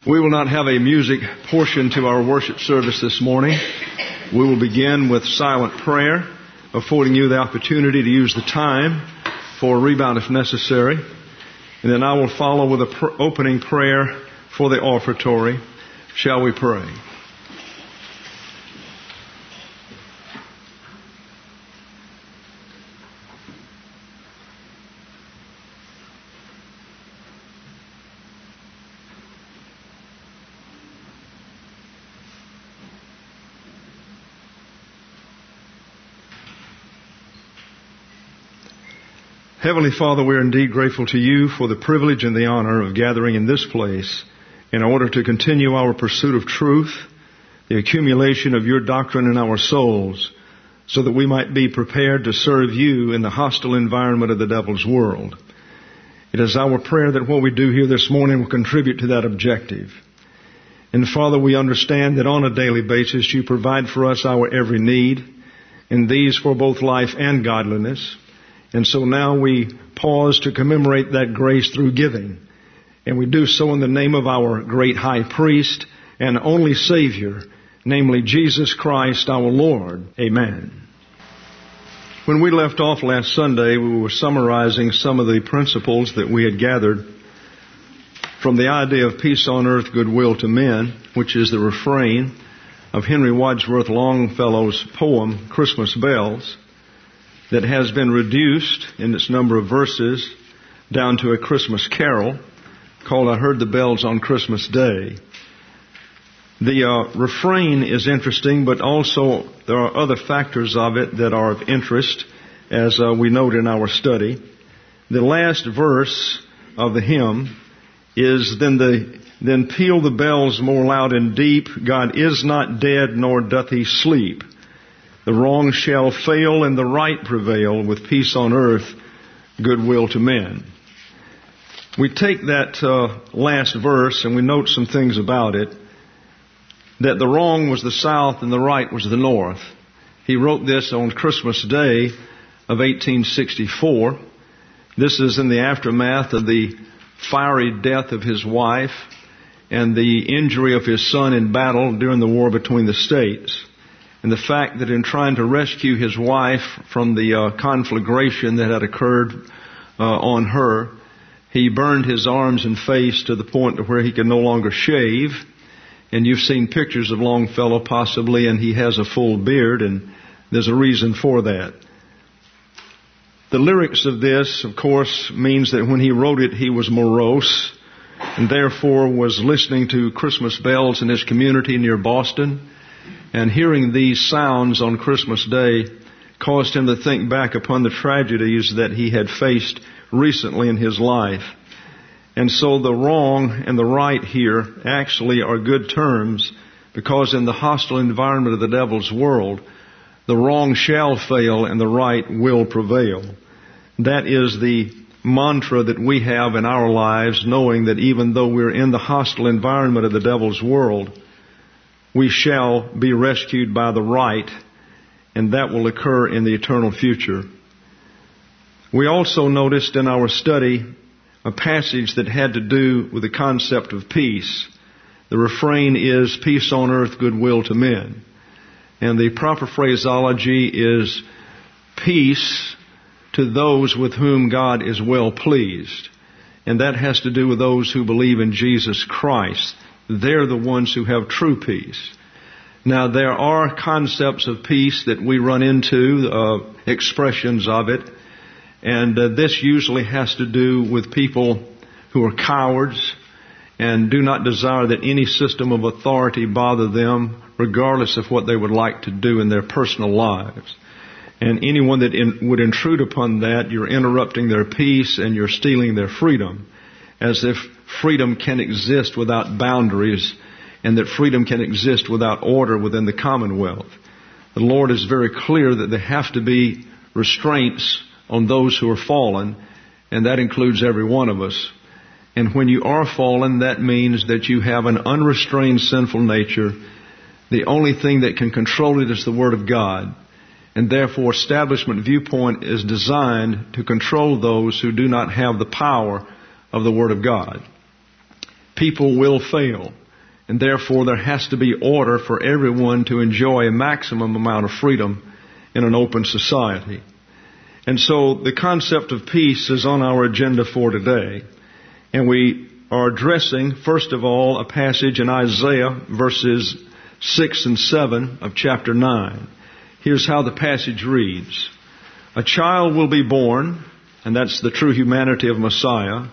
We will not have a music portion to our worship service this morning. We will begin with silent prayer, affording you the opportunity to use the time for a rebound if necessary. And then I will follow with an opening prayer for the offertory. Shall we pray? Heavenly Father, we are indeed grateful to you for the privilege and the honor of gathering in this place in order to continue our pursuit of truth, the accumulation of your doctrine in our souls, so that we might be prepared to serve you in the hostile environment of the devil's world. It is our prayer that what we do here this morning will contribute to that objective. And Father, we understand that on a daily basis you provide for us our every need, and these for both life and godliness. And so now we pause to commemorate that grace through giving. And we do so in the name of our great high priest and only Savior, namely Jesus Christ our Lord. Amen. When we left off last Sunday, we were summarizing some of the principles that we had gathered from the idea of peace on earth, goodwill to men, which is the refrain of Henry Wadsworth Longfellow's poem, Christmas Bells, that has been reduced in its number of verses down to a Christmas carol called I Heard the Bells on Christmas Day. The refrain is interesting, but also there are other factors of it that are of interest, as we note in our study. The last verse of the hymn is, Then peal the bells more loud and deep, God is not dead, nor doth he sleep. The wrong shall fail and the right prevail, with peace on earth, goodwill to men. We take that last verse and we note some things about it. That the wrong was the south and the right was the north. He wrote this on Christmas Day of 1864. This is in the aftermath of the fiery death of his wife and the injury of his son in battle during the war between the states. And the fact that in trying to rescue his wife from the conflagration that had occurred on her, he burned his arms and face to the point where he could no longer shave. And you've seen pictures of Longfellow possibly, and he has a full beard, and there's a reason for that. The lyrics of this, of course, means that when he wrote it, he was morose, and therefore was listening to Christmas bells in his community near Boston. And hearing these sounds on Christmas Day caused him to think back upon the tragedies that he had faced recently in his life. And so the wrong and the right here actually are good terms, because in the hostile environment of the devil's world, the wrong shall fail and the right will prevail. That is the mantra that we have in our lives, knowing that even though we're in the hostile environment of the devil's world, we shall be rescued by the right, and that will occur in the eternal future. We also noticed in our study a passage that had to do with the concept of peace. The refrain is, peace on earth, goodwill to men. And the proper phraseology is, peace to those with whom God is well pleased. And that has to do with those who believe in Jesus Christ. They're the ones who have true peace. Now, there are concepts of peace that we run into, expressions of it, and this usually has to do with people who are cowards and do not desire that any system of authority bother them, regardless of what they would like to do in their personal lives. And anyone that would intrude upon that, you're interrupting their peace and you're stealing their freedom, as if freedom can exist without boundaries and that freedom can exist without order within the commonwealth. The Lord is very clear that there have to be restraints on those who are fallen, and that includes every one of us. And when you are fallen, that means that you have an unrestrained sinful nature. The only thing that can control it is the Word of God. And therefore, establishment viewpoint is designed to control those who do not have the power of the Word of God. people will fail. And therefore there has to be order for everyone to enjoy a maximum amount of freedom in an open society. And so the concept of peace is on our agenda for today. And we are addressing, first of all, a passage in Isaiah verses 6 and 7 of chapter 9. Here's how the passage reads. A child will be born, and that's the true humanity of Messiah.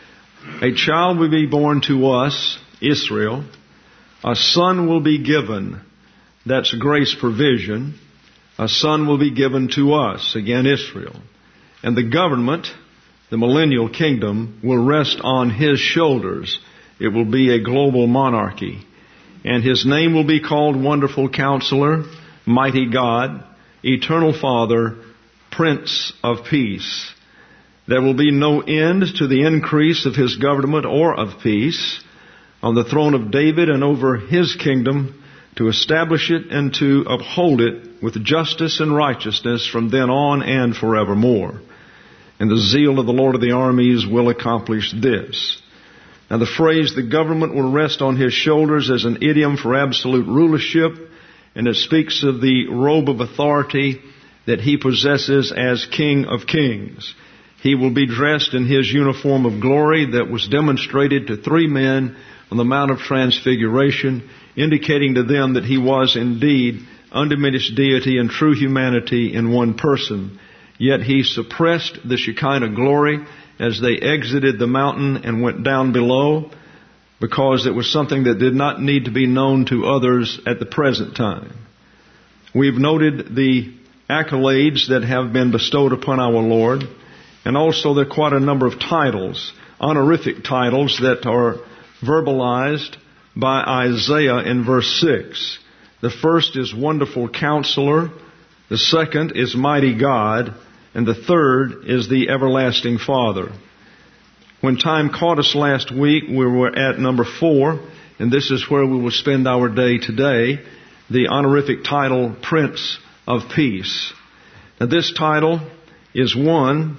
A child will be born to us, Israel. A son will be given. That's grace provision. A son will be given to us, again Israel. And the government, the millennial kingdom, will rest on his shoulders. It will be a global monarchy. And his name will be called Wonderful Counselor, Mighty God, Eternal Father, Prince of Peace. There will be no end to the increase of his government or of peace on the throne of David and over his kingdom, to establish it and to uphold it with justice and righteousness from then on and forevermore. And the zeal of the Lord of the armies will accomplish this. Now the phrase, the government will rest on his shoulders, is an idiom for absolute rulership, and it speaks of the robe of authority that he possesses as King of Kings. He will be dressed in his uniform of glory that was demonstrated to three men on the Mount of Transfiguration, indicating to them that he was indeed undiminished deity and true humanity in one person. Yet he suppressed the Shekinah glory as they exited the mountain and went down below, because it was something that did not need to be known to others at the present time. We've noted the accolades that have been bestowed upon our Lord, and also there are quite a number of titles, honorific titles that are verbalized by Isaiah in verse 6. The first is Wonderful Counselor, the second is Mighty God, and the third is the Everlasting Father. When time caught us last week, we were at number 4, and this is where we will spend our day today, the honorific title Prince of Peace. Now this title is one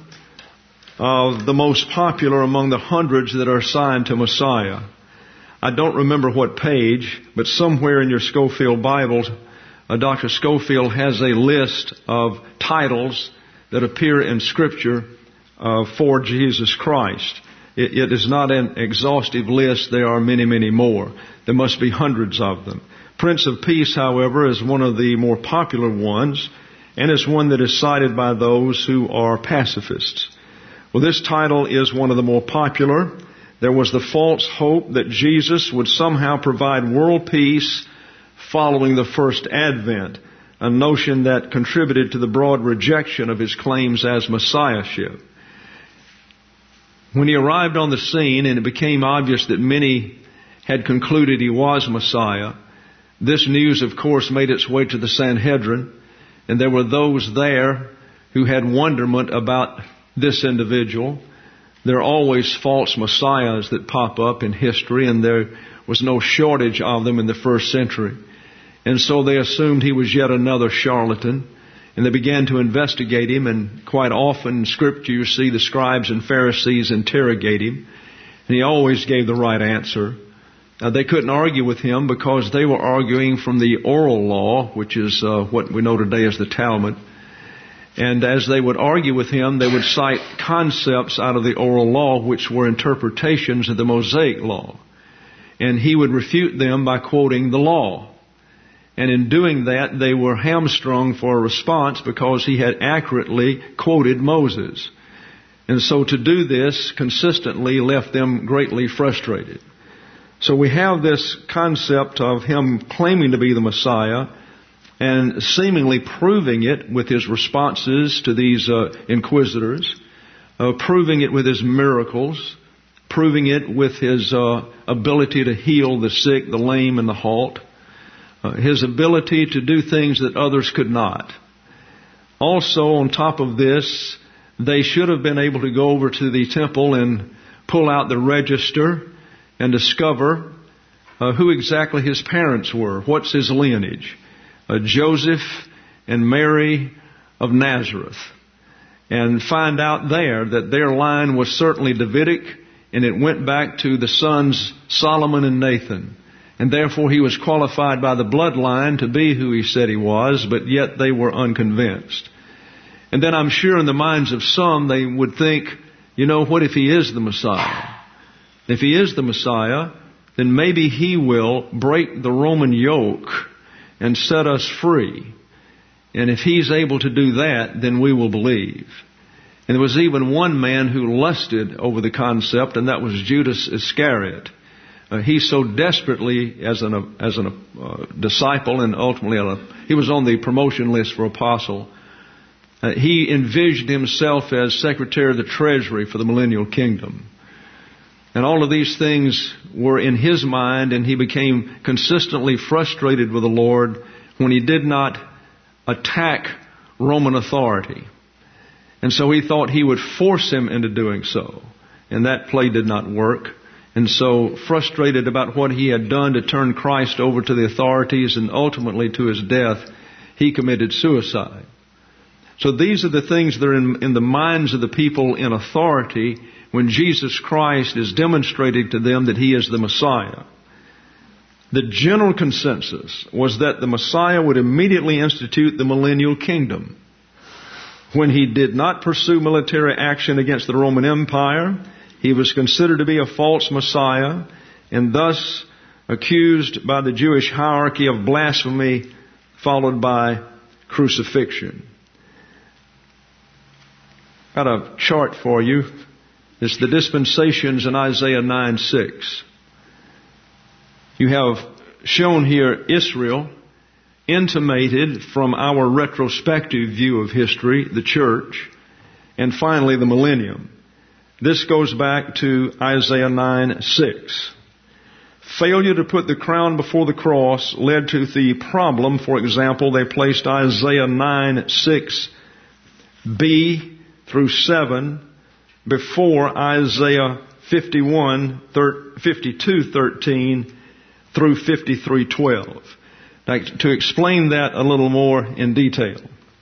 of the most popular among the hundreds that are assigned to Messiah. I don't remember what page, but somewhere in your Scofield Bibles, Dr. Scofield has a list of titles that appear in Scripture for Jesus Christ. It is not an exhaustive list. There are many, many more. There must be hundreds of them. Prince of Peace, however, is one of the more popular ones, and is one that is cited by those who are pacifists. Well, this title is one of the more popular. There was the false hope that Jesus would somehow provide world peace following the first advent, a notion that contributed to the broad rejection of his claims as messiahship. When he arrived on the scene and it became obvious that many had concluded he was Messiah, this news, of course, made its way to the Sanhedrin, and there were those there who had wonderment about this individual. There are always false messiahs that pop up in history, and there was no shortage of them in the first century. And so they assumed he was yet another charlatan, and they began to investigate him, and quite often in Scripture you see the scribes and Pharisees interrogate him, and he always gave the right answer. They couldn't argue with him because they were arguing from the oral law, which is what we know today as the Talmud. And as they would argue with him, they would cite concepts out of the oral law which were interpretations of the Mosaic law. And he would refute them by quoting the law. And in doing that, they were hamstrung for a response because he had accurately quoted Moses. And so to do this consistently left them greatly frustrated. So we have this concept of him claiming to be the Messiah and seemingly proving it with his responses to these inquisitors, proving it with his miracles, proving it with his ability to heal the sick, the lame, and the halt, his ability to do things that others could not. Also, on top of this, they should have been able to go over to the temple and pull out the register and discover who exactly his parents were, what's his lineage. Joseph and Mary of Nazareth, and find out there that their line was certainly Davidic. and it went back to the sons Solomon and Nathan. And therefore he was qualified by the bloodline to be who he said he was, but yet they were unconvinced. And then I'm sure in the minds of some they would think, what if he is the Messiah? If he is the Messiah, then maybe he will break the Roman yoke and set us free. And if he's able to do that, then we will believe. And there was even one man who lusted over the concept, and that was Judas Iscariot. He so desperately, as a disciple, and ultimately he was on the promotion list for apostle, he envisioned himself as Secretary of the Treasury for the millennial kingdom. And all of these things were in his mind, and he became consistently frustrated with the Lord when he did not attack Roman authority. And so he thought he would force him into doing so. And that play did not work. And so, frustrated about what he had done to turn Christ over to the authorities and ultimately to his death, he committed suicide. So these are the things that are in the minds of the people in authority when Jesus Christ is demonstrating to them that he is the Messiah. The general consensus was that the Messiah would immediately institute the millennial kingdom. When he did not pursue military action against the Roman Empire, he was considered to be a false Messiah and thus accused by the Jewish hierarchy of blasphemy, followed by crucifixion. Got a chart for you. It's the dispensations in Isaiah 9:6. You have shown here Israel, intimated from our retrospective view of history, the church, and finally the millennium. This goes back to Isaiah 9:6. Failure to put the crown before the cross led to the problem. For example, they placed Isaiah 9:6b through 7 before Isaiah 52:13 through 53:12. Now, to explain that a little more in detail.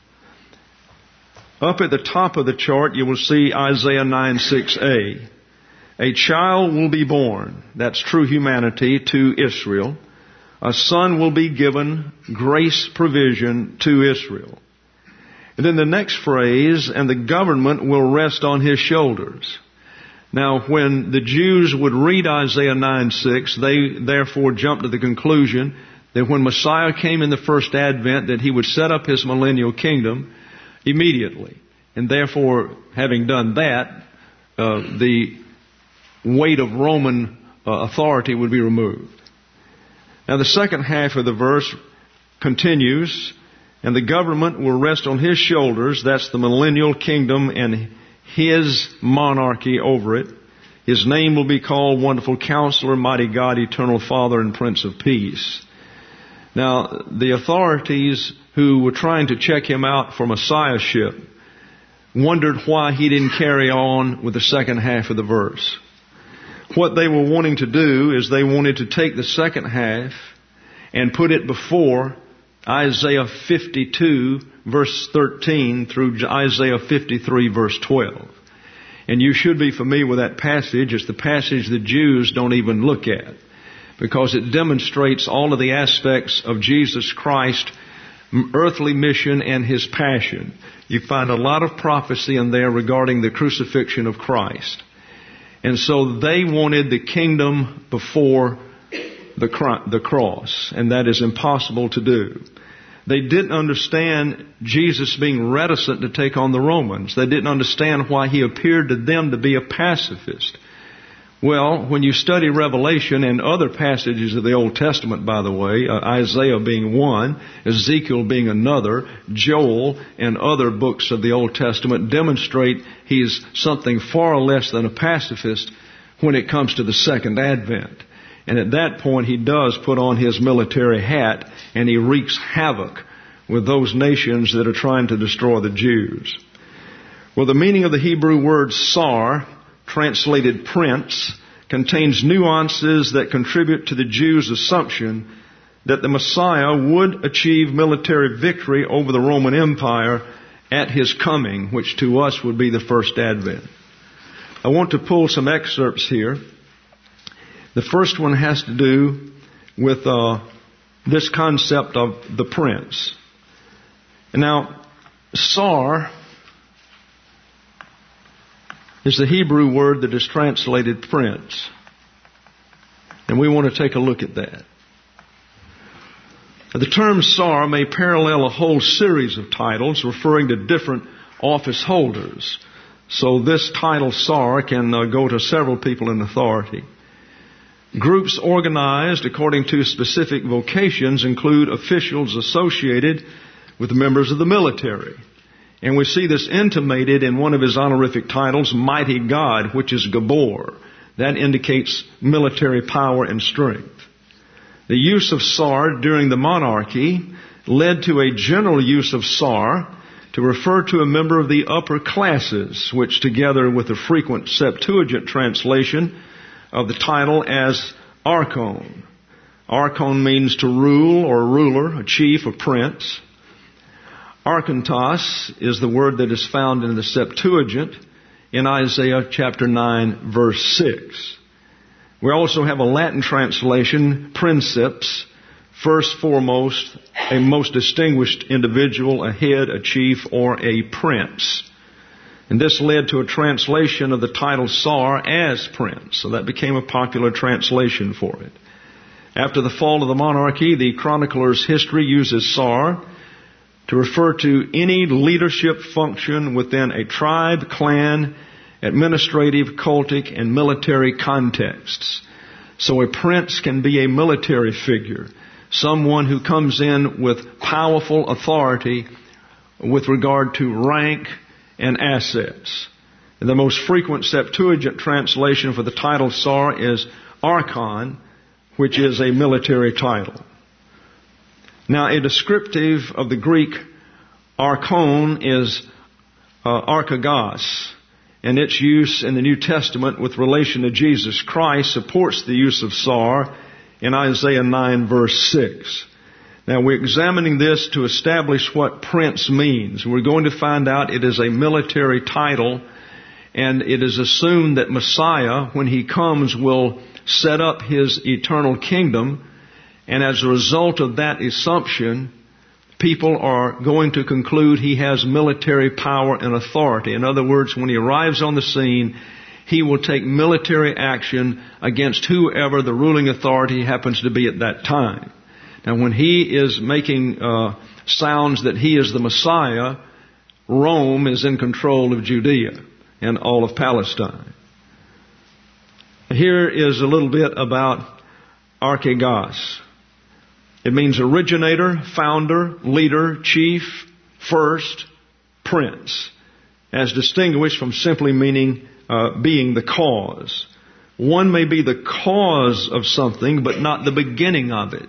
Up at the top of the chart, you will see Isaiah 9:6a. A child will be born, that's true humanity, to Israel. A son will be given, grace provision to Israel. And then the next phrase, and the government will rest on his shoulders. Now, when the Jews would read Isaiah 9:6, they therefore jumped to the conclusion that when Messiah came in the first advent, that he would set up his millennial kingdom immediately. And therefore, having done that, the weight of Roman authority would be removed. Now, the second half of the verse continues, and the government will rest on his shoulders. That's the millennial kingdom and his monarchy over it. His name will be called Wonderful Counselor, Mighty God, Eternal Father, and Prince of Peace. Now, the authorities who were trying to check him out for messiahship wondered why he didn't carry on with the second half of the verse. What they were wanting to do is they wanted to take the second half and put it before Isaiah 52 verse 13 through Isaiah 53 verse 12. And you should be familiar with that passage. It's the passage the Jews don't even look at, because it demonstrates all of the aspects of Jesus Christ's earthly mission and his passion. You find a lot of prophecy in there regarding the crucifixion of Christ. And so they wanted the kingdom before the cross, and that is impossible to do. They didn't understand Jesus being reticent to take on the Romans. They didn't understand why he appeared to them to be a pacifist. Well, when you study Revelation and other passages of the Old Testament, by the way, Isaiah being one, Ezekiel being another, Joel and other books of the Old Testament demonstrate he's something far less than a pacifist when it comes to the second advent. And at that point, he does put on his military hat and he wreaks havoc with those nations that are trying to destroy the Jews. Well, the meaning of the Hebrew word sar, translated prince, contains nuances that contribute to the Jews' assumption that the Messiah would achieve military victory over the Roman Empire at his coming, which to us would be the first advent. I want to pull some excerpts here. The first one has to do with this concept of the prince. Now, Sar is the Hebrew word that is translated prince. And we want to take a look at that. The term Sar may parallel a whole series of titles referring to different office holders. So this title Sar can go to several people in authority. Groups organized according to specific vocations include officials associated with members of the military. And we see this intimated in one of his honorific titles, Mighty God, which is Gabor. That indicates military power and strength. The use of Sar during the monarchy led to a general use of Sar to refer to a member of the upper classes, which together with the frequent Septuagint translation of the title as Archon. Archon means to rule or ruler, a chief, a prince. Archontos is the word that is found in the Septuagint in Isaiah chapter 9, verse 6. We also have a Latin translation, princeps, first foremost, a most distinguished individual, a head, a chief, or a prince. And this led to a translation of the title Sar as prince. So that became a popular translation for it. After the fall of the monarchy, the chronicler's history uses Sar to refer to any leadership function within a tribe, clan, administrative, cultic, and military contexts. So a prince can be a military figure, someone who comes in with powerful authority with regard to rank and assets. And the most frequent Septuagint translation for the title Sar is Archon, which is a military title. Now, a descriptive of the Greek archon is archagos, and its use in the New Testament with relation to Jesus Christ supports the use of Sar in Isaiah 9, verse 6. Now, we're examining this to establish what prince means. We're going to find out it is a military title, and it is assumed that Messiah, when he comes, will set up his eternal kingdom. And as a result of that assumption, people are going to conclude he has military power and authority. In other words, when he arrives on the scene, he will take military action against whoever the ruling authority happens to be at that time. Now, when he is making sounds that he is the Messiah, Rome is in control of Judea and all of Palestine. Here is a little bit about archagos. It means originator, founder, leader, chief, first, prince, as distinguished from simply meaning being the cause. One may be the cause of something, but not the beginning of it.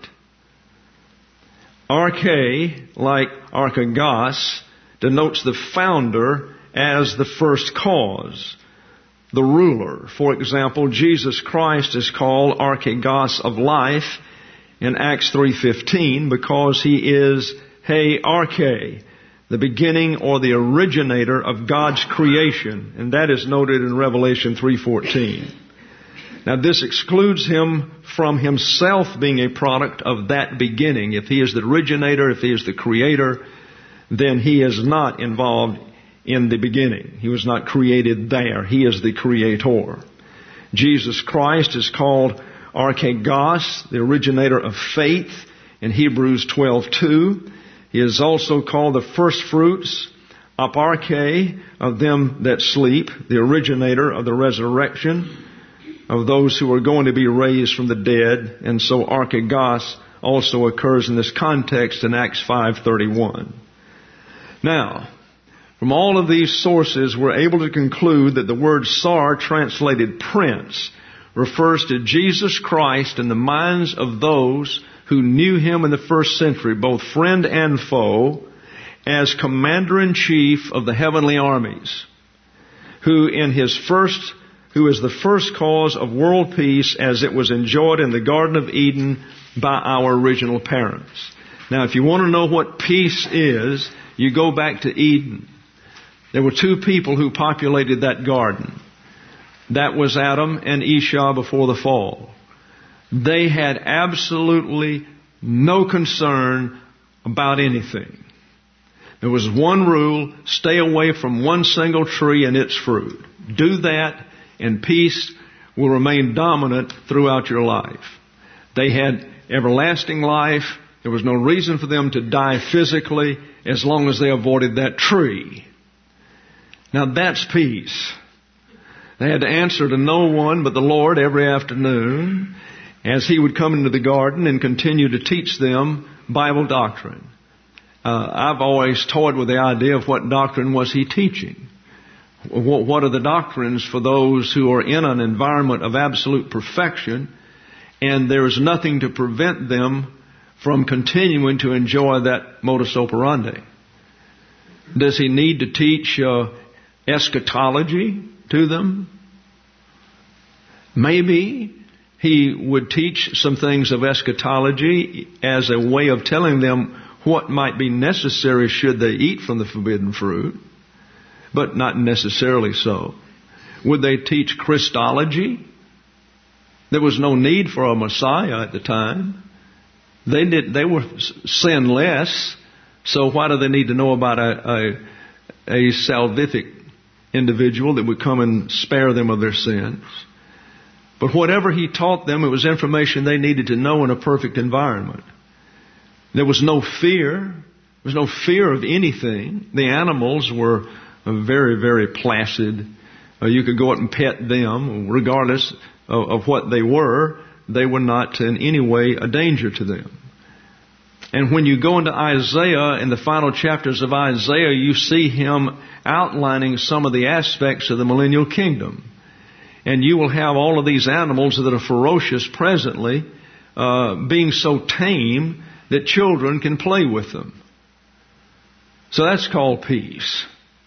Arche, like archagos, denotes the founder as the first cause, the ruler. For example, Jesus Christ is called archagos of life in Acts 3:15 because he is he arche, the beginning or the originator of God's creation, and that is noted in Revelation 3:14. Now, this excludes him from himself being a product of that beginning. If he is the originator, if he is the creator, then he is not involved in the beginning. He was not created there. He is the creator. Jesus Christ is called archagos, the originator of faith, in Hebrews 12:2. He is also called the first fruits, aparche, of them that sleep, the originator of the resurrection of those who are going to be raised from the dead. And so archagos also occurs in this context in Acts 5:31. Now, from all of these sources, we're able to conclude that the word Sar, translated prince, refers to Jesus Christ in the minds of those who knew him in the first century, both friend and foe, as commander-in-chief of the heavenly armies, who is the first cause of world peace as it was enjoyed in the Garden of Eden by our original parents. Now, if you want to know what peace is, you go back to Eden. There were two people who populated that garden. That was Adam and Esau before the fall. They had absolutely no concern about anything. There was one rule: stay away from one single tree and its fruit. Do that, and peace will remain dominant throughout your life. They had everlasting life. There was no reason for them to die physically as long as they avoided that tree. Now that's peace. They had to answer to no one but the Lord every afternoon as He would come into the garden and continue to teach them Bible doctrine. I've always toyed with the idea of what doctrine was He teaching. What are the doctrines for those who are in an environment of absolute perfection and there is nothing to prevent them from continuing to enjoy that modus operandi? Does He need to teach eschatology to them? Maybe He would teach some things of eschatology as a way of telling them what might be necessary should they eat from the forbidden fruit, but not necessarily so. Would they teach Christology? There was no need for a Messiah at the time. They were sinless, so why do they need to know about a salvific individual that would come and spare them of their sins? But whatever He taught them, it was information they needed to know in a perfect environment. There was no fear. There was no fear of anything. The animals were very, very placid. You could go out and pet them, regardless of what they were. They were not in any way a danger to them. And when you go into Isaiah, in the final chapters of Isaiah, you see him outlining some of the aspects of the millennial kingdom. And you will have all of these animals that are ferocious presently, being so tame that children can play with them. So that's called peace.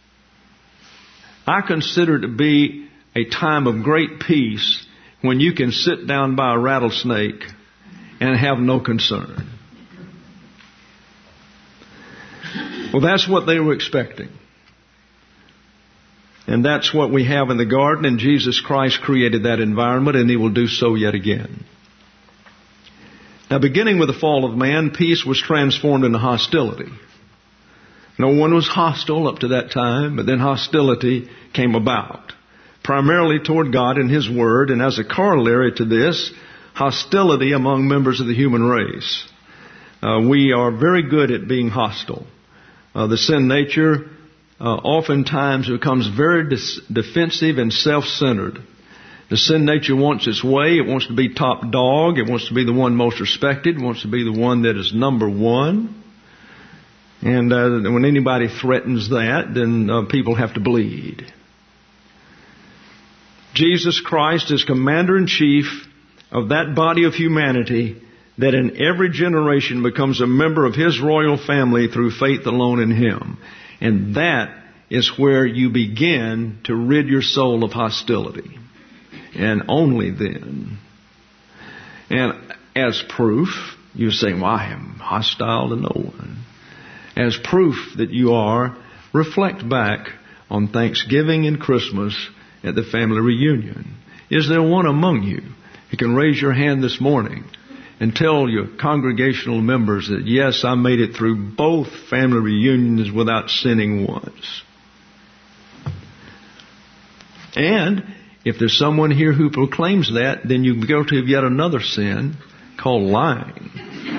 I consider it to be a time of great peace when you can sit down by a rattlesnake and have no concern. Well, that's what they were expecting. And that's what we have in the garden, and Jesus Christ created that environment, and He will do so yet again. Now, beginning with the fall of man, peace was transformed into hostility. No one was hostile up to that time, but then hostility came about, primarily toward God and His Word, and as a corollary to this, hostility among members of the human race. We are very good at being hostile. The sin nature oftentimes becomes very defensive and self-centered. The sin nature wants its way. It wants to be top dog. It wants to be the one most respected. It wants to be the one that is number one. And when anybody threatens that, then people have to bleed. Jesus Christ is commander-in-chief of that body of humanity that in every generation becomes a member of His royal family through faith alone in Him. And that is where you begin to rid your soul of hostility. And only then. And as proof, you say, well, I am hostile to no one. As proof that you are, reflect back on Thanksgiving and Christmas at the family reunion. Is there one among you who can raise your hand this morning and tell your congregational members that, yes, I made it through both family reunions without sinning once? And if there's someone here who proclaims that, then you're guilty of yet another sin called lying.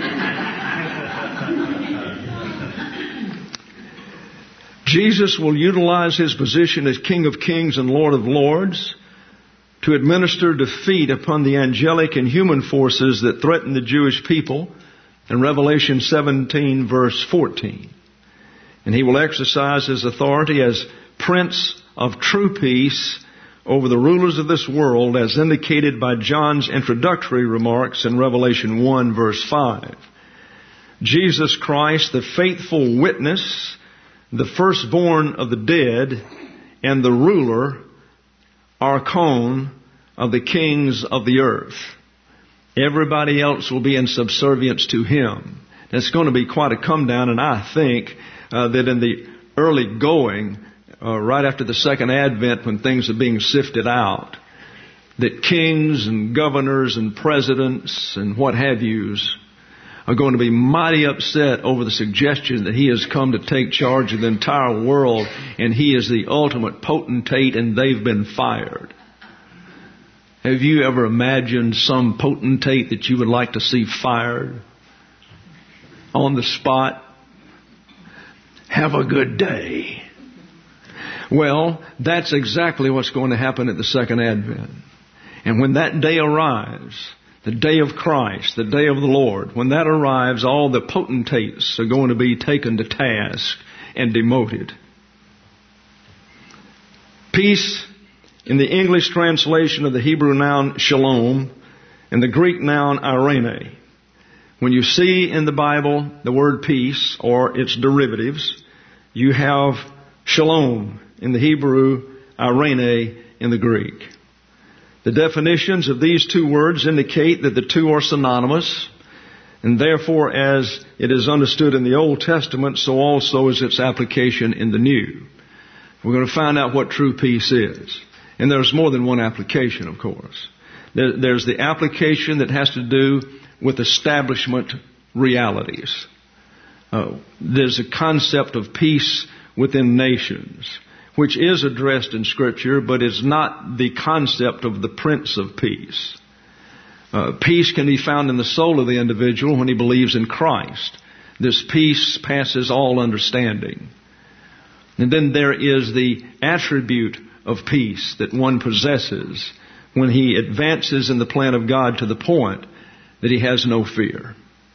Jesus will utilize His position as King of Kings and Lord of Lords to administer defeat upon the angelic and human forces that threaten the Jewish people in Revelation 17, verse 14. And He will exercise His authority as Prince of true peace over the rulers of this world, as indicated by John's introductory remarks in Revelation 1, verse 5. Jesus Christ, the faithful witness, the firstborn of the dead, and the ruler, archon, of the kings of the earth. Everybody else will be in subservience to Him. It's going to be quite a come down, and I think that in the early going, right after the second advent, when things are being sifted out, that kings and governors and presidents and what have yous are going to be mighty upset over the suggestion that he has come to take charge of the entire world and he is the ultimate potentate and they've been fired. Have you ever imagined some potentate that you would like to see fired on the spot? Have a good day. Well, that's exactly what's going to happen at the second advent. And when that day arrives, the day of Christ, the day of the Lord, when that arrives, all the potentates are going to be taken to task and demoted. Peace, in the English translation of the Hebrew noun shalom and the Greek noun irene. When you see in the Bible the word peace or its derivatives, you have shalom in the Hebrew, irene in the Greek. The definitions of these two words indicate that the two are synonymous, and therefore as it is understood in the Old Testament, so also is its application in the New. We're going to find out what true peace is. And there's more than one application, of course. There's the application that has to do with establishment realities. There's a concept of peace within nations, which is addressed in Scripture, but is not the concept of the Prince of Peace. Peace can be found in the soul of the individual when he believes in Christ. This peace passes all understanding. And then there is the attribute of peace that one possesses when he advances in the plan of God to the point that he has no fear.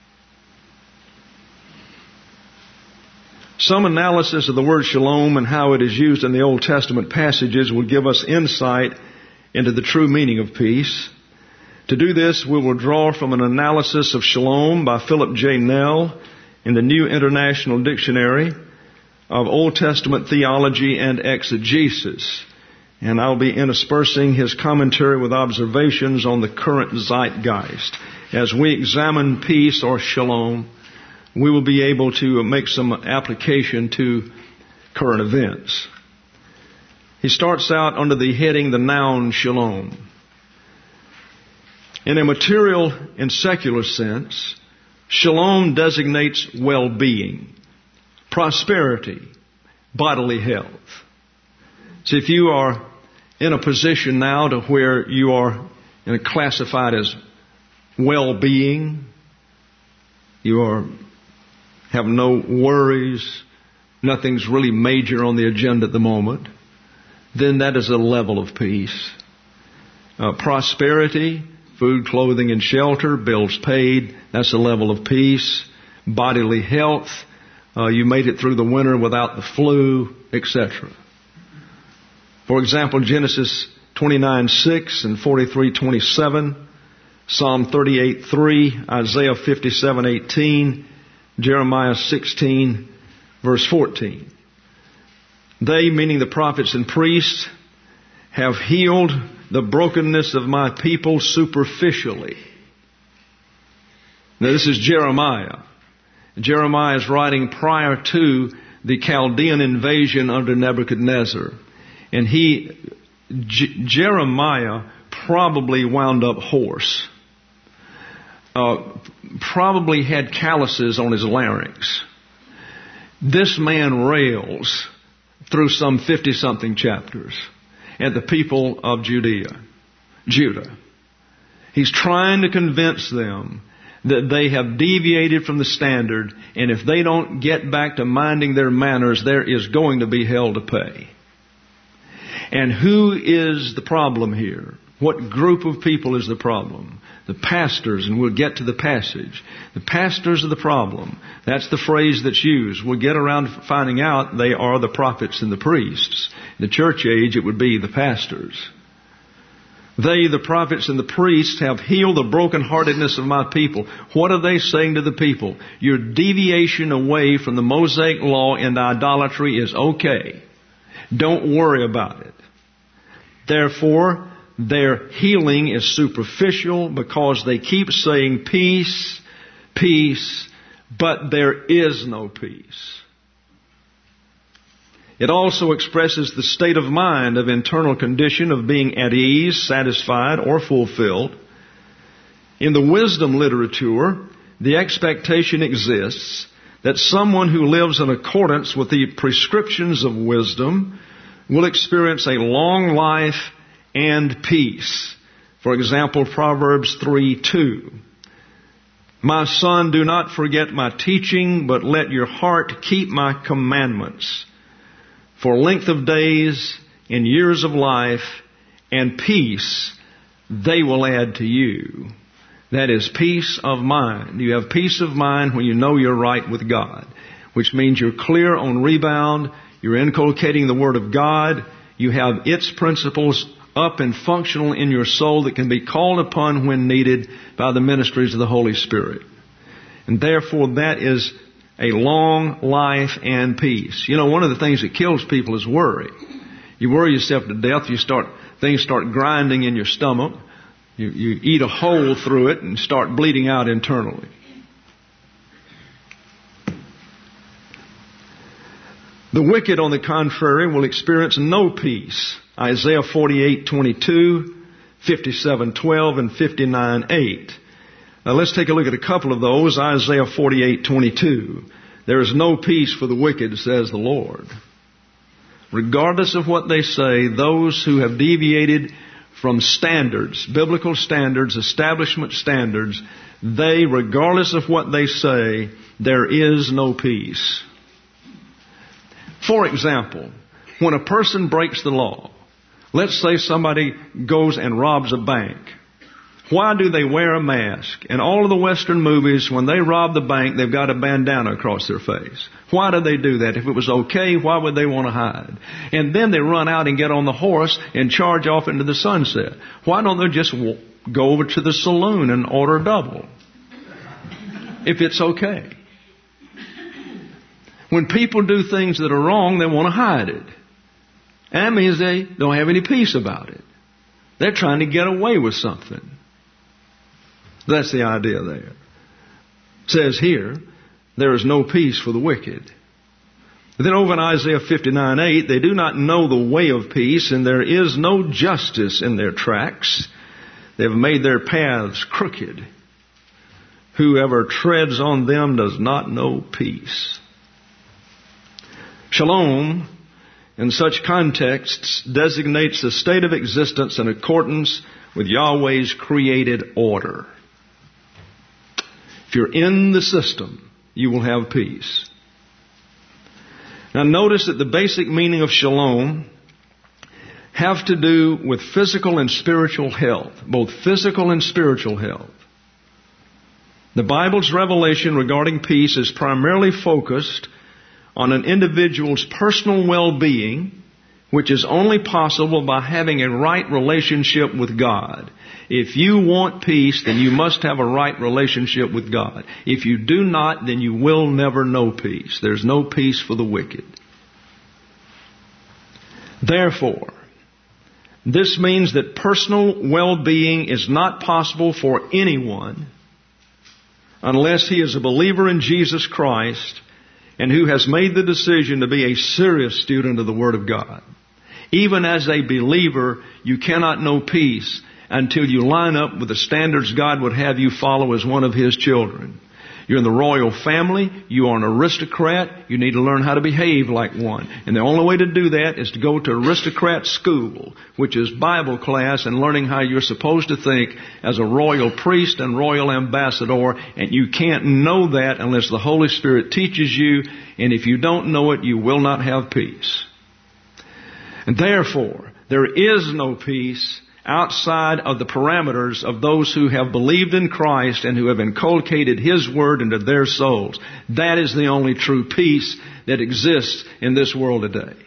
Some analysis of the word shalom and how it is used in the Old Testament passages will give us insight into the true meaning of peace. To do this, we will draw from an analysis of shalom by Philip J. Nell in the New International Dictionary of Old Testament Theology and Exegesis. And I'll be interspersing his commentary with observations on the current zeitgeist. As we examine peace or shalom, we will be able to make some application to current events. He starts out under the heading, the noun shalom. In a material and secular sense, shalom designates well-being, prosperity, bodily health. See, if you are in a position now to where you are classified as well-being, you have no worries, nothing's really major on the agenda at the moment, then that is a level of peace. Prosperity, food, clothing, and shelter, bills paid, that's a level of peace. Bodily health, you made it through the winter without the flu, etc. For example, Genesis 29:6 and 43:27, Psalm 38:3, Isaiah 57:18, Jeremiah 16, verse 14. They, meaning the prophets and priests, have healed the brokenness of my people superficially. Now this is Jeremiah. Jeremiah is writing prior to the Chaldean invasion under Nebuchadnezzar. And Jeremiah probably wound up hoarse. Probably had calluses on his larynx. This man rails through some 50-something chapters at the people of Judah. He's trying to convince them that they have deviated from the standard, and if they don't get back to minding their manners, there is going to be hell to pay. And who is the problem here? What group of people is the problem? The pastors, and we'll get to the passage. The pastors are the problem. That's the phrase that's used. We'll get around to finding out they are the prophets and the priests. In the church age, it would be the pastors. They, the prophets and the priests, have healed the brokenheartedness of my people. What are they saying to the people? Your deviation away from the Mosaic law and idolatry is okay. Don't worry about it. Therefore, their healing is superficial because they keep saying peace, peace, but there is no peace. It also expresses the state of mind of internal condition of being at ease, satisfied, or fulfilled. In the wisdom literature, the expectation exists that someone who lives in accordance with the prescriptions of wisdom will experience a long life and peace. For example, Proverbs 3:2. My son, do not forget my teaching, but let your heart keep my commandments. For length of days and years of life and peace they will add to you. That is peace of mind. You have peace of mind when you know you're right with God, which means you're clear on rebound, you're inculcating the Word of God, you have its principles up and functional in your soul that can be called upon when needed by the ministries of the Holy Spirit. And therefore that is a long life and peace. You know, one of the things that kills people is worry. You worry yourself to death, things start grinding in your stomach. You eat a hole through it and start bleeding out internally. The wicked, on the contrary, will experience no peace. Isaiah 48:22, 57:12, and 59:8. Now let's take a look at a couple of those. Isaiah 48:22. There is no peace for the wicked, says the Lord. Regardless of what they say, those who have deviated from standards, biblical standards, establishment standards, they, regardless of what they say, there is no peace. For example, when a person breaks the law, let's say somebody goes and robs a bank. Why do they wear a mask? In all of the Western movies, when they rob the bank, they've got a bandana across their face. Why do they do that? If it was okay, why would they want to hide? And then they run out and get on the horse and charge off into the sunset. Why don't they just go over to the saloon and order double? If it's okay. When people do things that are wrong, they want to hide it. That means they don't have any peace about it. They're trying to get away with something. That's the idea there. It says here, there is no peace for the wicked. Then over in Isaiah 59:8, they do not know the way of peace, and there is no justice in their tracks. They have made their paths crooked. Whoever treads on them does not know peace. Shalom, in such contexts, designates a state of existence in accordance with Yahweh's created order. If you're in the system, you will have peace. Now notice that the basic meaning of shalom have to do with physical and spiritual health, both physical and spiritual health. The Bible's revelation regarding peace is primarily focused on an individual's personal well-being, which is only possible by having a right relationship with God. If you want peace, then you must have a right relationship with God. If you do not, then you will never know peace. There's no peace for the wicked. Therefore, this means that personal well-being is not possible for anyone unless he is a believer in Jesus Christ and who has made the decision to be a serious student of the Word of God. Even as a believer, you cannot know peace until you line up with the standards God would have you follow as one of His children. You're in the royal family. You are an aristocrat. You need to learn how to behave like one. And the only way to do that is to go to aristocrat school, which is Bible class and learning how you're supposed to think as a royal priest and royal ambassador. And you can't know that unless the Holy Spirit teaches you. And if you don't know it, you will not have peace. And therefore, there is no peace outside of the parameters of those who have believed in Christ and who have inculcated His Word into their souls. That is the only true peace that exists in this world today.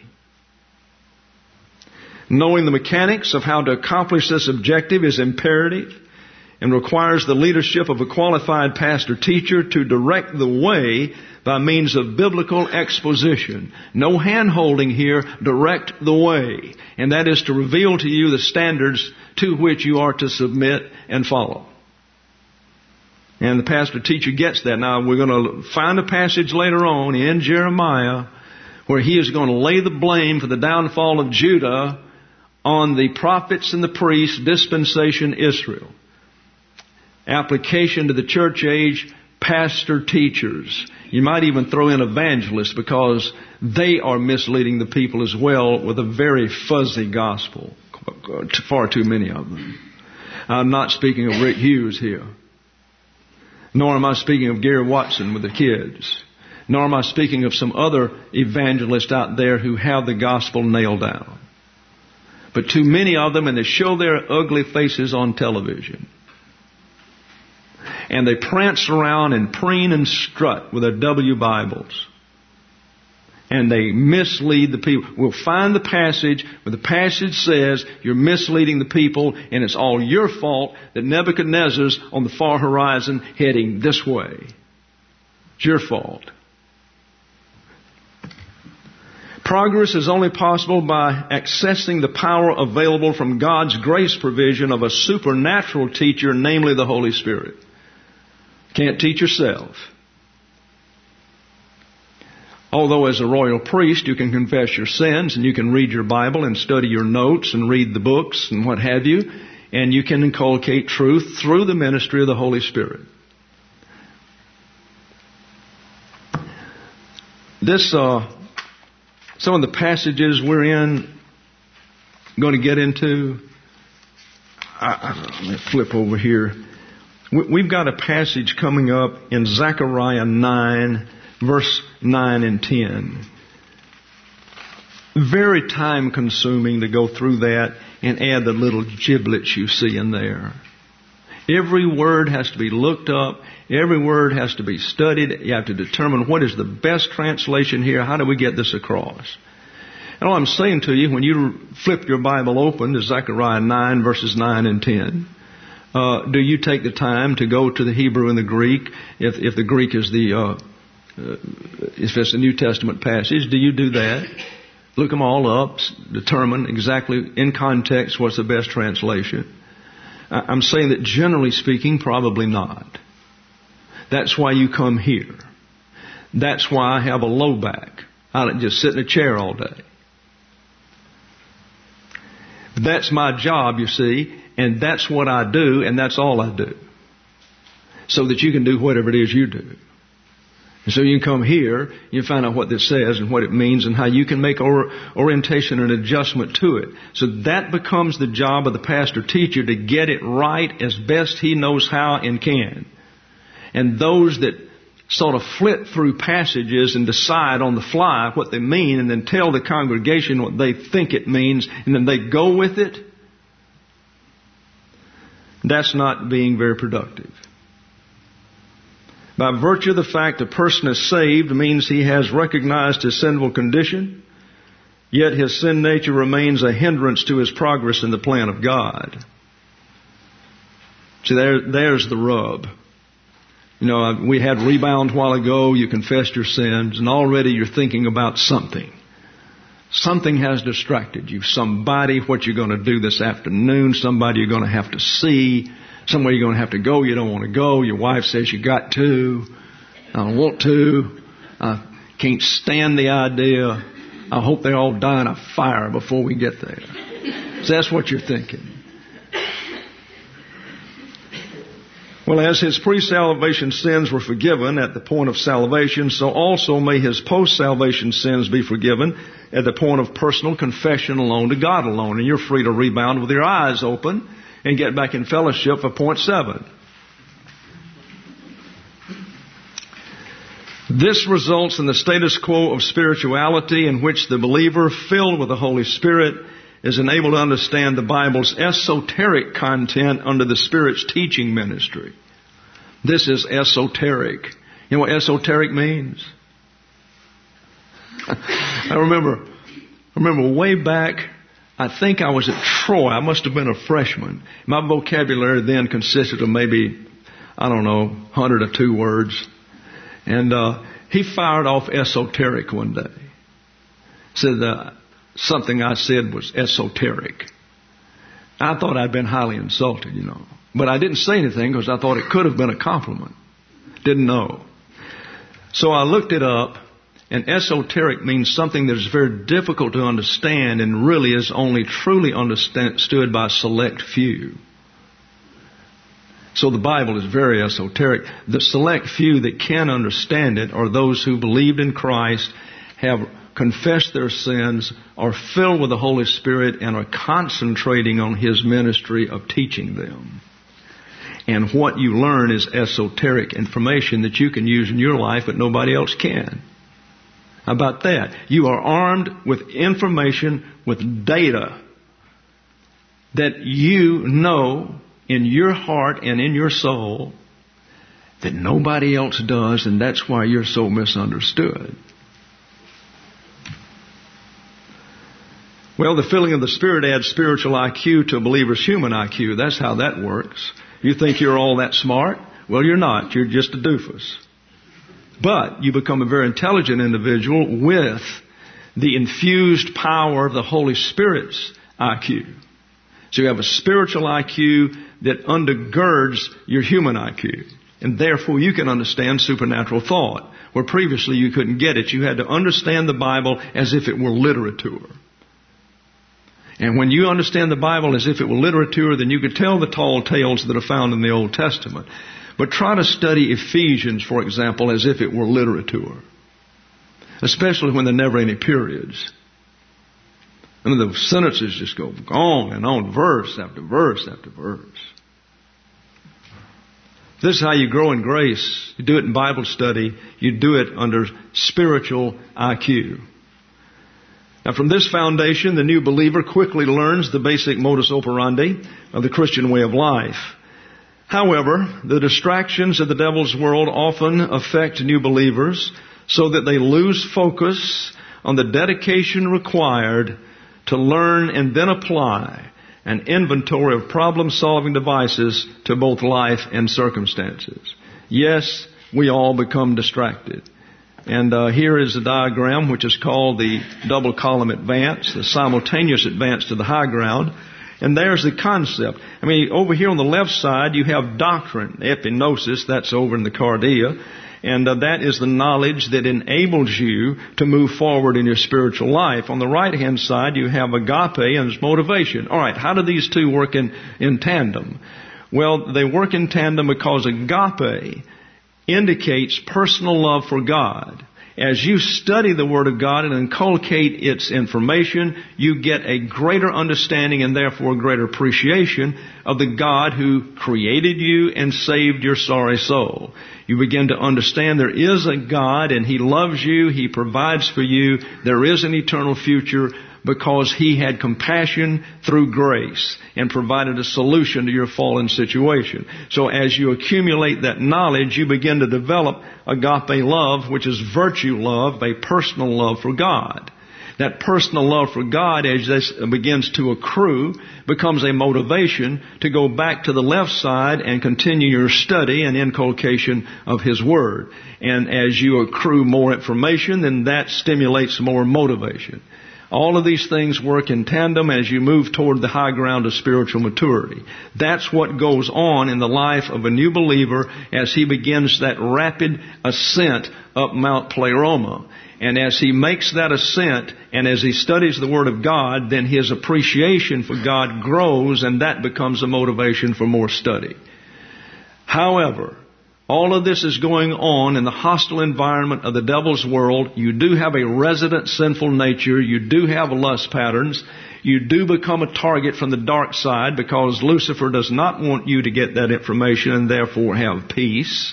Knowing the mechanics of how to accomplish this objective is imperative and requires the leadership of a qualified pastor-teacher to direct the way by means of biblical exposition. No hand-holding here, direct the way. And that is to reveal to you the standards to which you are to submit and follow. And the pastor-teacher gets that. Now, we're going to find a passage later on in Jeremiah where he is going to lay the blame for the downfall of Judah on the prophets and the priests, dispensation Israel. Application to the church age, pastor teachers. You might even throw in evangelists, because they are misleading the people as well with a very fuzzy gospel. Far too many of them. I'm not speaking of Rick Hughes here. Nor am I speaking of Gary Watson with the kids. Nor am I speaking of some other evangelists out there who have the gospel nailed down. But too many of them, and they show their ugly faces on television. And they prance around and preen and strut with their W Bibles. And they mislead the people. We'll find the passage where the passage says you're misleading the people, and it's all your fault that Nebuchadnezzar's on the far horizon heading this way. It's your fault. Progress is only possible by accessing the power available from God's grace provision of a supernatural teacher, namely the Holy Spirit. Can't teach yourself. Although as a royal priest you can confess your sins, and you can read your Bible and study your notes and read the books and what have you, and you can inculcate truth through the ministry of the Holy Spirit. Some of the passages we're going to get into, let me flip over here. We've got a passage coming up in Zechariah 9, verse 9 and 10. Very time consuming to go through that and add the little giblets you see in there. Every word has to be looked up. Every word has to be studied. You have to determine what is the best translation here. How do we get this across? And all I'm saying to you, when you flip your Bible open to Zechariah 9, verses 9 and 10, do you take the time to go to the Hebrew and the Greek? If the Greek is if it's a New Testament passage, do you do that? Look them all up, determine exactly in context what's the best translation. I'm saying that generally speaking, probably not. That's why you come here. That's why I have a low back. I don't just sit in a chair all day. That's my job, you see, and that's what I do, and that's all I do. So that you can do whatever it is you do. And so you come here, you find out what this says and what it means and how you can make orientation and adjustment to it. So that becomes the job of the pastor-teacher, to get it right as best he knows how and can. And those that sort of flit through passages and decide on the fly what they mean and then tell the congregation what they think it means and then they go with it, that's not being very productive. By virtue of the fact a person is saved means he has recognized his sinful condition, yet his sin nature remains a hindrance to his progress in the plan of God. See, there's the rub. You know, we had rebound a while ago. You confessed your sins, and already you're thinking about something. Something has distracted you. Somebody, what you're going to do this afternoon, somebody you're going to have to see, somewhere you're going to have to go, you don't want to go. Your wife says you got to. I don't want to. I can't stand the idea. I hope they all die in a fire before we get there. So that's what you're thinking. Well, as his pre-salvation sins were forgiven at the point of salvation, so also may his post-salvation sins be forgiven at the point of personal confession alone to God alone. And you're free to rebound with your eyes open and get back in fellowship for point 7. This results in the status quo of spirituality in which the believer filled with the Holy Spirit is enabled to understand the Bible's esoteric content under the Spirit's teaching ministry. This is esoteric. You know what esoteric means? I remember way back, I think I was at Troy. I must have been a freshman. My vocabulary then consisted of maybe, 102 words. And he fired off esoteric one day. Said something I said was esoteric. I thought I'd been highly insulted, But I didn't say anything because I thought it could have been a compliment. Didn't know. So I looked it up, And esoteric means something that is very difficult to understand and really is only truly understood by a select few. So the Bible is very esoteric. The select few that can understand it are those who believed in Christ, have confessed their sins, are filled with the Holy Spirit, and are concentrating on His ministry of teaching them. And what you learn is esoteric information that you can use in your life, but nobody else can. How about that? You are armed with information, with data that you know in your heart and in your soul that nobody else does, and that's why you're so misunderstood. Well, the filling of the Spirit adds spiritual IQ to a believer's human IQ. That's how that works. You think you're all that smart? Well, you're not. You're just a doofus. But you become a very intelligent individual with the infused power of the Holy Spirit's IQ. So you have a spiritual IQ that undergirds your human IQ. And therefore you can understand supernatural thought, where previously you couldn't get it. You had to understand the Bible as if it were literature. And when you understand the Bible as if it were literature, then you could tell the tall tales that are found in the Old Testament. But try to study Ephesians, for example, as if it were literature. Especially when there are never any periods. And the sentences just go on and on, verse after verse after verse. This is how you grow in grace. You do it in Bible study. You do it under spiritual IQ. Now, from this foundation, the new believer quickly learns the basic modus operandi of the Christian way of life. However, the distractions of the devil's world often affect new believers so that they lose focus on the dedication required to learn and then apply an inventory of problem-solving devices to both life and circumstances. Yes, we all become distracted. And here is a diagram which is called the double column advance, the simultaneous advance to the high ground. And there's the concept. I mean, over here on the left side, you have doctrine, epignosis, that's over in the cardia. And that is the knowledge that enables you to move forward in your spiritual life. On the right-hand side, you have agape and it's motivation. All right, how do these two work in tandem? Well, they work in tandem because agape indicates personal love for God. As you study the Word of God and inculcate its information, you get a greater understanding and therefore a greater appreciation of the God who created you and saved your sorry soul. You begin to understand there is a God and He loves you, He provides for you, there is an eternal future because He had compassion through grace and provided a solution to your fallen situation. So as you accumulate that knowledge, you begin to develop agape love, which is virtue love, a personal love for God. That personal love for God, as this begins to accrue, becomes a motivation to go back to the left side and continue your study and inculcation of His Word. And as you accrue more information, then that stimulates more motivation. All of these things work in tandem as you move toward the high ground of spiritual maturity. That's what goes on in the life of a new believer as he begins that rapid ascent up Mount Pleroma. And as he makes that ascent and as he studies the Word of God, then his appreciation for God grows and that becomes a motivation for more study. However, all of this is going on in the hostile environment of the devil's world. You do have a resident sinful nature. You do have lust patterns. You do become a target from the dark side because Lucifer does not want you to get that information and therefore have peace.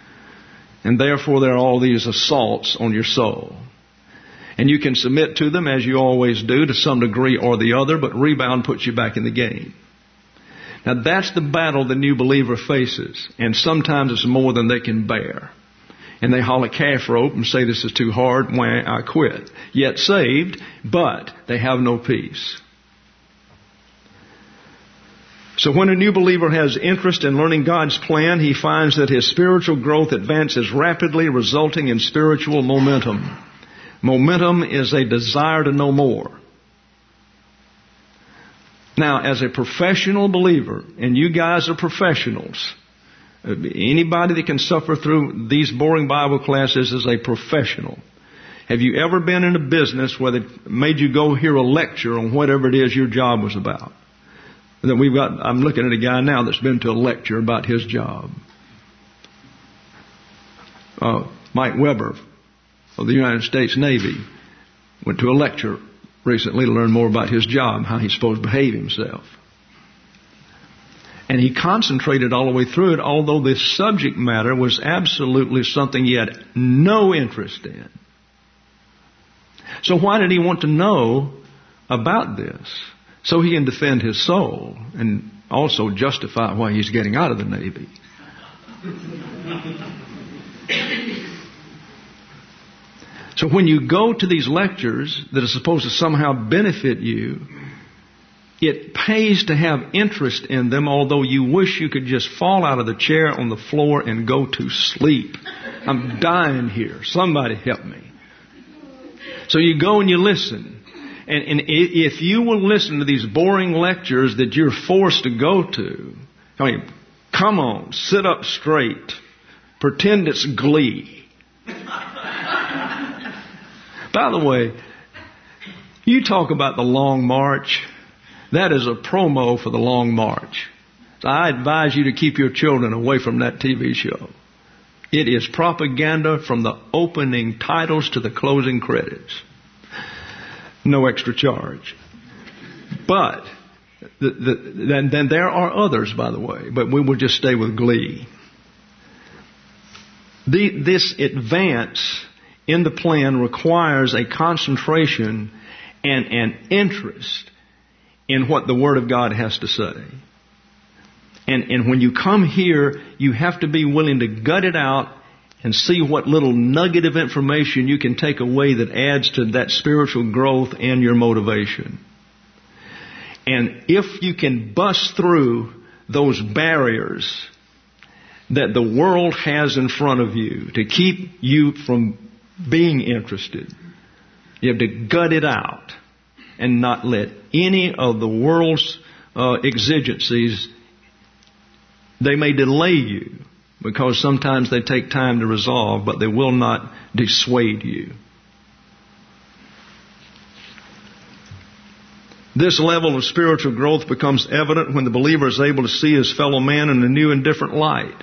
And therefore there are all these assaults on your soul. And you can submit to them as you always do to some degree or the other, but rebound puts you back in the game. Now that's the battle the new believer faces. And sometimes it's more than they can bear. And they haul a calf rope and say this is too hard, I quit. Yet saved, but they have no peace. So when a new believer has interest in learning God's plan, he finds that his spiritual growth advances rapidly, resulting in spiritual momentum. Momentum is a desire to know more. Now, as a professional believer, and you guys are professionals, anybody that can suffer through these boring Bible classes is a professional. Have you ever been in a business where they made you go hear a lecture on whatever it is your job was about? I'm looking at a guy now that's been to a lecture about his job. Mike Weber of the United States Navy went to a lecture recently to learn more about his job, how he's supposed to behave himself. And he concentrated all the way through it, although the subject matter was absolutely something he had no interest in. So why did he want to know about this? So he can defend his soul and also justify why he's getting out of the Navy. So when you go to these lectures that are supposed to somehow benefit you, it pays to have interest in them, although you wish you could just fall out of the chair on the floor and go to sleep. I'm dying here. Somebody help me. So you go and you listen. And if you will listen to these boring lectures that you're forced to go to, I mean, come on, sit up straight. Pretend it's Glee. By the way, you talk about the Long March. That is a promo for the Long March. So I advise you to keep your children away from that TV show. It is propaganda from the opening titles to the closing credits. No extra charge. But then there are others, by the way, but we will just stay with Glee. This advance in the plan requires a concentration and an interest in what the Word of God has to say. And when you come here, you have to be willing to gut it out and see what little nugget of information you can take away that adds to that spiritual growth and your motivation. And if you can bust through those barriers that the world has in front of you to keep you from being interested, you have to gut it out and not let any of the world's exigencies, they may delay you because sometimes they take time to resolve, but they will not dissuade you. This level of spiritual growth becomes evident when the believer is able to see his fellow man in a new and different light.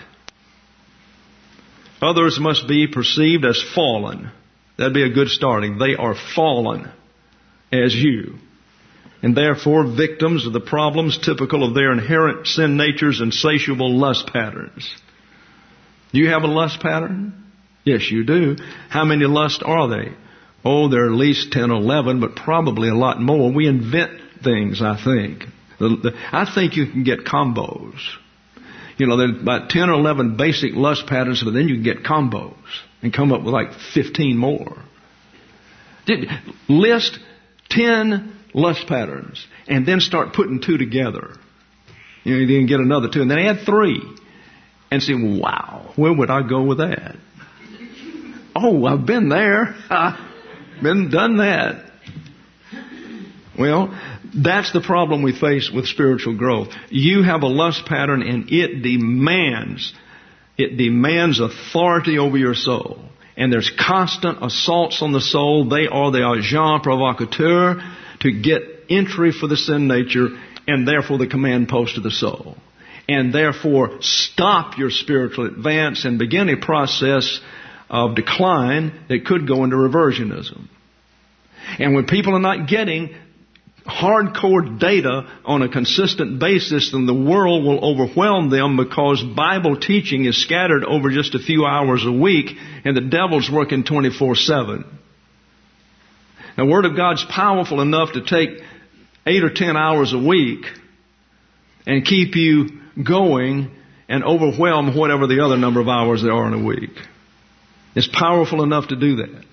Others must be perceived as fallen. That'd be a good starting. They are fallen as you, and therefore victims of the problems typical of their inherent sin natures and insatiable lust patterns. Do you have a lust pattern? Yes, you do. How many lusts are they? Oh, there are at least 10 or 11, but probably a lot more. We invent things, I think. I think you can get combos. You know, there's about 10 or 11 basic lust patterns, but then you can get combos and come up with like 15 more. List 10 lust patterns and then start putting 2 together. You know, you then get another 2 and then add 3 and say, wow, where would I go with that? Oh, I've been there. Done that. Well, that's the problem we face with spiritual growth. You have a lust pattern and it demands authority over your soul. And there's constant assaults on the soul. They are the agent provocateur to get entry for the sin nature and therefore the command post of the soul. And therefore stop your spiritual advance and begin a process of decline that could go into reversionism. And when people are not getting hardcore data on a consistent basis, then the world will overwhelm them because Bible teaching is scattered over just a few hours a week and the devil's working 24/7. The Word of God's powerful enough to take 8 or 10 hours a week and keep you going and overwhelm whatever the other number of hours there are in a week. It's powerful enough to do that.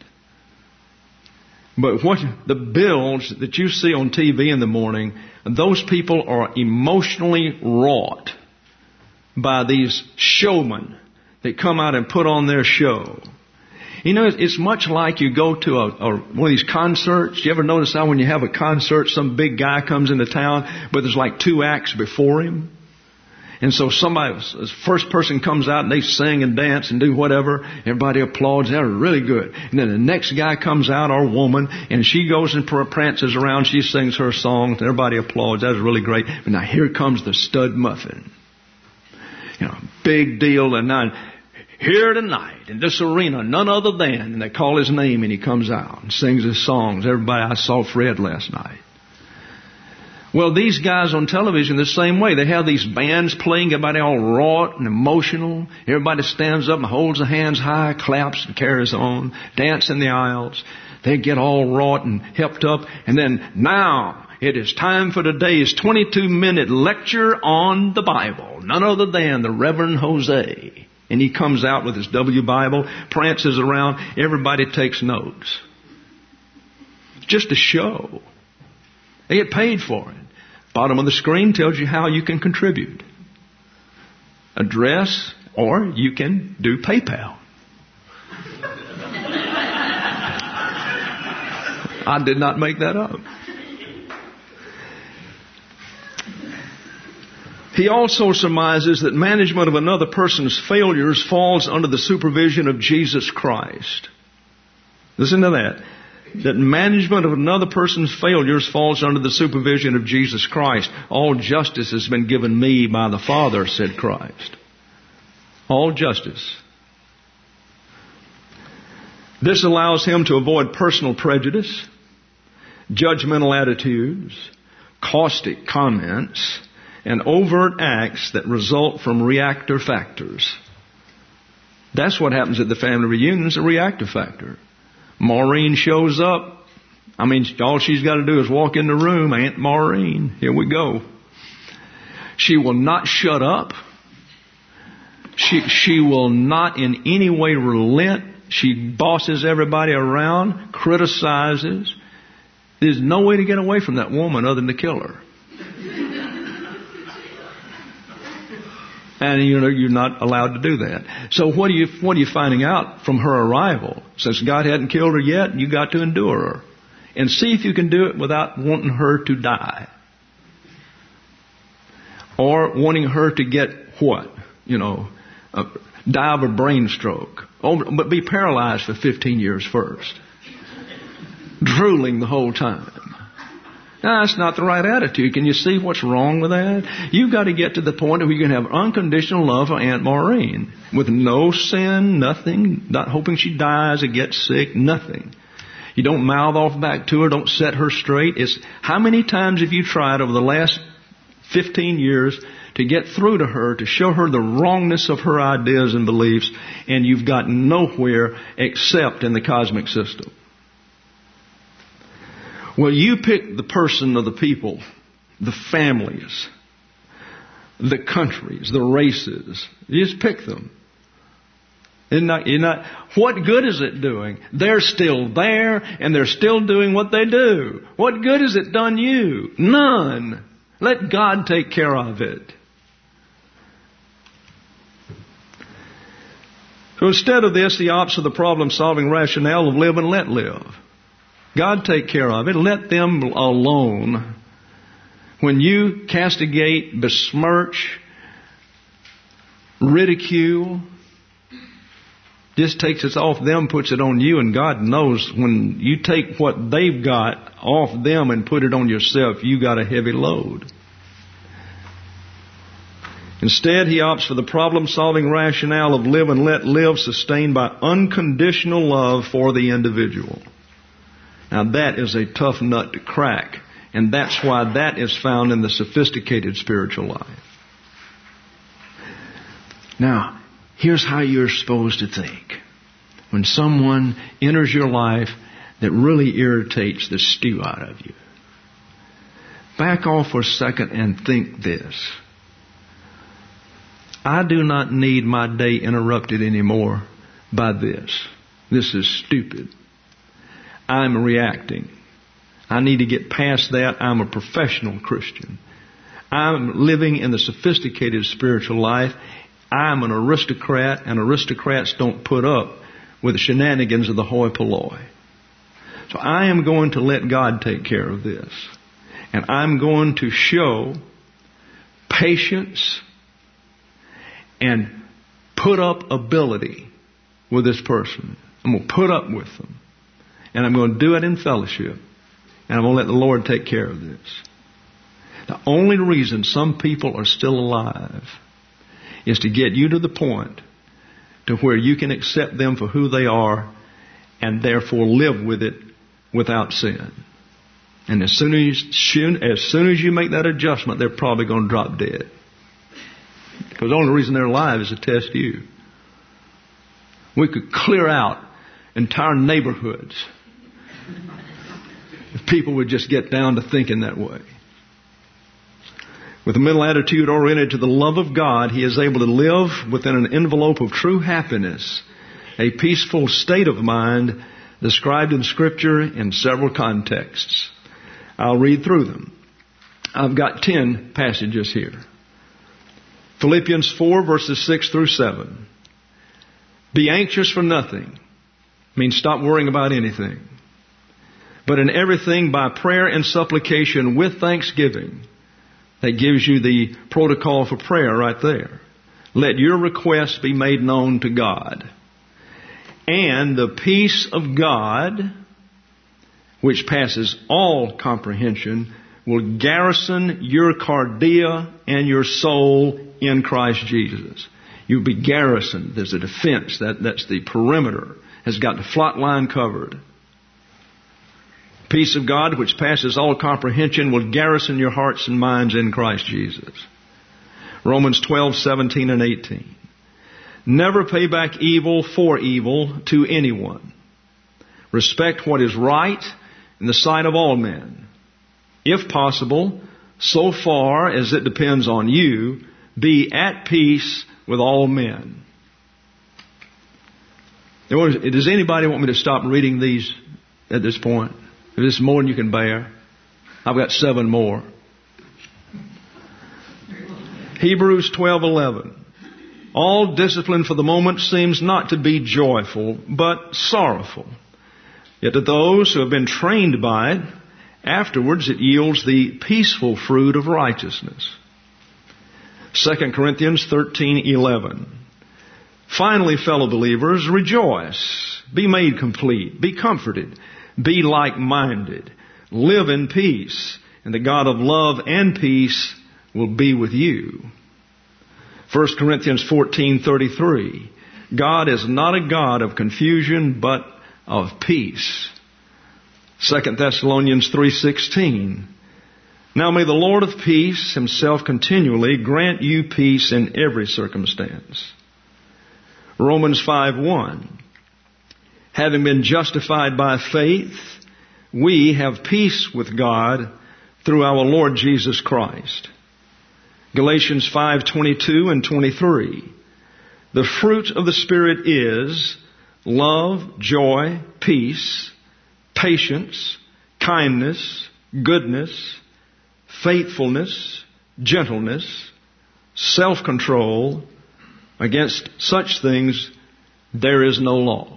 But what the bills that you see on TV in the morning, those people are emotionally wrought by these showmen that come out and put on their show. You know, it's much like you go to one of these concerts. You ever notice how when you have a concert, some big guy comes into town, but there's like 2 acts before him? And so first person comes out and they sing and dance and do whatever. Everybody applauds. They're really good. And then the next guy comes out, or woman, and she goes and prances around. She sings her songs. And everybody applauds. That's really great. But now here comes the stud muffin. Big deal. And now, here tonight in this arena, none other than, and they call his name and he comes out and sings his songs. Everybody, I saw Fred last night. Well, these guys on television the same way. They have these bands playing, everybody all wrought and emotional. Everybody stands up and holds their hands high, claps and carries on, dance in the aisles. They get all wrought and hepped up. And then now it is time for today's 22-minute lecture on the Bible. None other than the Reverend Jose. And he comes out with his W Bible, prances around. Everybody takes notes. Just a show. They get paid for it. Bottom of the screen tells you how you can contribute. Address, or you can do PayPal. I did not make that up. He also surmises that management of another person's failures falls under the supervision of Jesus Christ. Listen to that. That management of another person's failures falls under the supervision of Jesus Christ. All justice has been given me by the Father, said Christ. All justice. This allows him to avoid personal prejudice, judgmental attitudes, caustic comments, and overt acts that result from reactor factors. That's what happens at the family reunions, a reactor factor. Maureen shows up. All she's got to do is walk in the room. Aunt Maureen, here we go. She will not shut up. She will not in any way relent. She bosses everybody around, criticizes. There's no way to get away from that woman other than to kill her. And you're not allowed to do that. So what are you finding out from her arrival? Since God hadn't killed her yet, you got to endure her. And see if you can do it without wanting her to die. Or wanting her to get what? Die of a brain stroke. But be paralyzed for 15 years first. Drooling the whole time. Now, that's not the right attitude. Can you see what's wrong with that? You've got to get to the point where you can have unconditional love for Aunt Maureen. With no sin, nothing, not hoping she dies or gets sick, nothing. You don't mouth off back to her, don't set her straight. It's how many times have you tried over the last 15 years to get through to her, to show her the wrongness of her ideas and beliefs, and you've gotten nowhere except in the cosmic system? Well, you pick the person or the people, the families, the countries, the races. You just pick them. What good is it doing? They're still there and they're still doing what they do. What good has it done you? None. Let God take care of it. So instead of this, he opts for the problem-solving rationale of live and let live. God take care of it. Let them alone. When you castigate, besmirch, ridicule, just takes it off them, puts it on you, and God knows when you take what they've got off them and put it on yourself, you got a heavy load. Instead, he opts for the problem-solving rationale of live and let live, sustained by unconditional love for the individual. Now that is a tough nut to crack, and that's why that is found in the sophisticated spiritual life. Now, here's how you're supposed to think. When someone enters your life that really irritates the stew out of you, back off for a second and think this. I do not need my day interrupted anymore by this. This is stupid. I'm reacting. I need to get past that. I'm a professional Christian. I'm living in the sophisticated spiritual life. I'm an aristocrat, and aristocrats don't put up with the shenanigans of the hoi polloi. So I am going to let God take care of this. And I'm going to show patience and put up ability with this person. I'm going to put up with them. And I'm going to do it in fellowship. And I'm going to let the Lord take care of this. The only reason some people are still alive is to get you to the point to where you can accept them for who they are and therefore live with it without sin. And as soon as you make that adjustment, they're probably going to drop dead. Because the only reason they're alive is to test you. We could clear out entire neighborhoods if people would just get down to thinking that way. With a mental attitude oriented to the love of God, he is able to live within an envelope of true happiness, a peaceful state of mind described in Scripture in several contexts. I'll read through them. I've got 10 passages here. Philippians 4 verses 6 through 7. Be anxious for nothing. Means stop worrying about anything. But in everything by prayer and supplication with thanksgiving. That gives you the protocol for prayer right there. Let your requests be made known to God. And the peace of God, which passes all comprehension, will garrison your cardia and your soul in Christ Jesus. You'll be garrisoned. There's a defense. That's the perimeter. Has got the flat line covered. Peace of God, which passes all comprehension, will garrison your hearts and minds in Christ Jesus. Romans 12:17 and 18. Never pay back evil for evil to anyone. Respect what is right in the sight of all men. If possible, so far as it depends on you, be at peace with all men. Does anybody want me to stop reading these at this point? If this is more than you can bear, I've got 7 more. Hebrews 12:11. All discipline for the moment seems not to be joyful, but sorrowful. Yet to those who have been trained by it, afterwards it yields the peaceful fruit of righteousness. 2 Corinthians 13:11. Finally, fellow believers, rejoice, be made complete, be comforted, be like-minded, live in peace, and the God of love and peace will be with you. 1 Corinthians 14:33. God is not a God of confusion, but of peace. 2 Thessalonians 3:16. Now may the Lord of peace himself continually grant you peace in every circumstance. Romans 5:1. Having been justified by faith, we have peace with God through our Lord Jesus Christ. Galatians 5:22 and 23. The fruit of the Spirit is love, joy, peace, patience, kindness, goodness, faithfulness, gentleness, self-control. Against such things there is no law.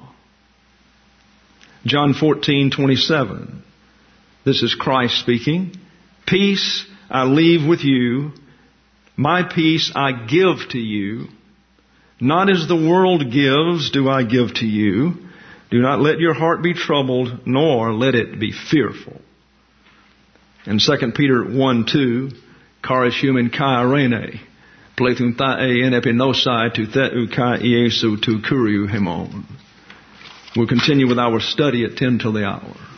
John 14:27. This is Christ speaking. Peace I leave with you. My peace I give to you. Not as the world gives do I give to you. Do not let your heart be troubled, nor let it be fearful. And 2 Peter 1:2. Charis human kai rene. Plethun tae en epinosai tu theu kai iesu tu kuriu hemon. We'll continue with our study at 10 till the hour.